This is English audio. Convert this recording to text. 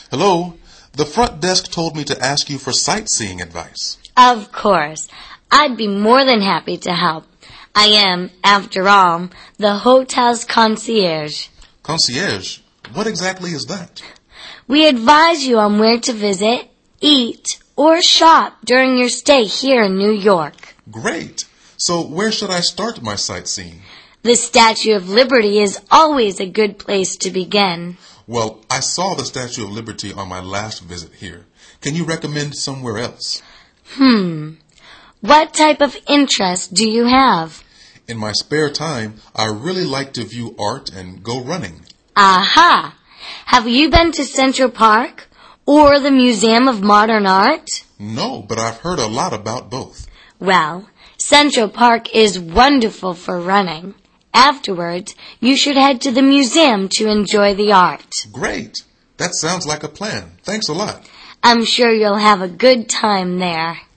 Hello. The front desk told me to ask you for sightseeing advice. Of course. I'd be more than happy to help. I am, after all, the hotel's concierge. Concierge? What exactly is that? We advise you on where to visit, eat, or shop during your stay here in New York. Great. So where should I start my sightseeing? The Statue of Liberty is always a good place to begin. Well, I saw the Statue of Liberty on my last visit here. Can you recommend somewhere else? What type of interest do you have? In my spare time, I really like to view art and go running. Aha! Have you been to Central Park or the Museum of Modern Art? No, but I've heard a lot about both. Well, Central Park is wonderful for running. Afterwards, you should head to the museum to enjoy the art. Great. That sounds like a plan. Thanks a lot. I'm sure you'll have a good time there.